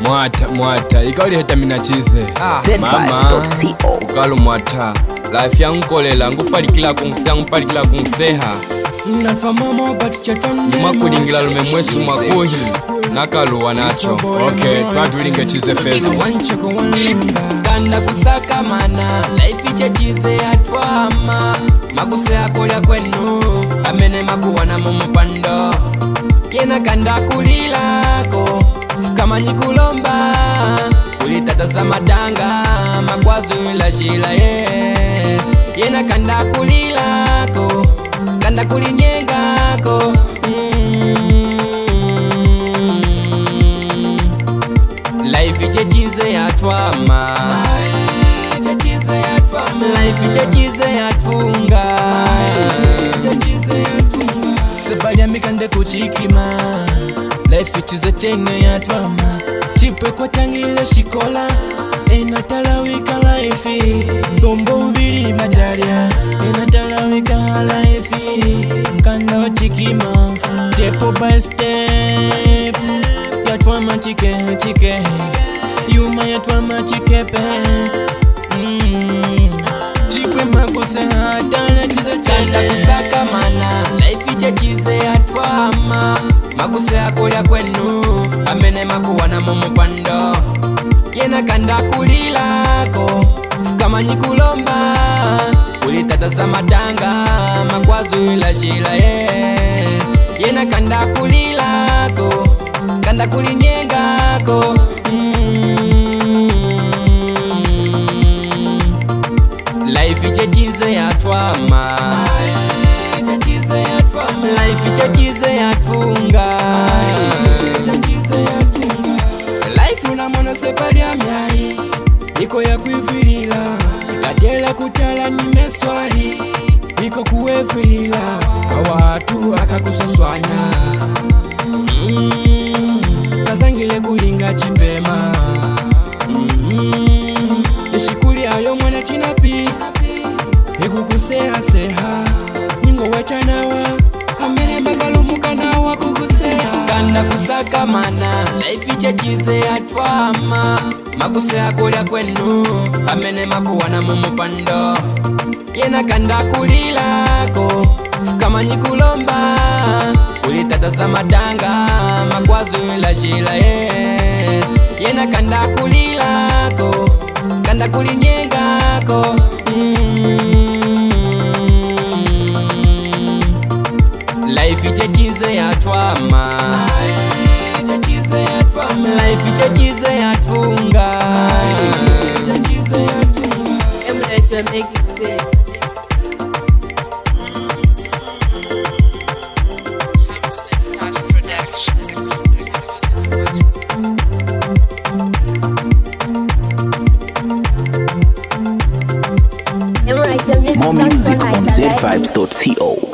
Mwata ikauli heta minachize mama ukalo mwata life yangu kolela ngupalikila kungseha natwa mama batichatan makulingila lume mwesu makuhi nakaluwa nacho. Okay, twatulinge chize fest kanda kusaka mana life iche chize atwama makuse akolya kwenu amene makuwana mumupando yena kanda kulilako fukamanyi kulomba kulitata za madanga makwazo ila jila yena kanda kulilako kanda kulinyengako life iche chize atwama life iche chize atfunga sebalya mikande kuchikima life chize chene yatwama chipwe kwa tangile shikola enatalawika life bombo ubiri madalya enatalawika life mkanda wa chikima step by step yatwama chike yuma yatwama chikepe chipwe makose hatana chize chanda kusaka mana life iche chize yatwama makuse akolya kwenu amene makuwana mumupando yena kanda kulilako fukamanyi kulomba kulitata za madanga makwazo ila jila yena kanda kulilako kanda kulinyengako life iche chize yatwama life iche chize yatfunga life unamona sepalya myai iko ya kuivilila gatela kutala nimeswali iko kuwevilila awatu akakusoswanya kazangile kulinga chipema eshikuli ayo mwana chinapi ikukuseha ningo wachanawa amene magalumukanawa kukuseha kanda kusaka mana life iche chize atwama makuse akolya kwenu amene makuwana mumupando yena kanda kulilako fukamanyi kulomba kulitata za madanga makwazo ila jila yena kanda kulilako kanda kulinyengako life iche chize yatwama life iche chize yatfunga Emulator making sense. More music on Z5.co.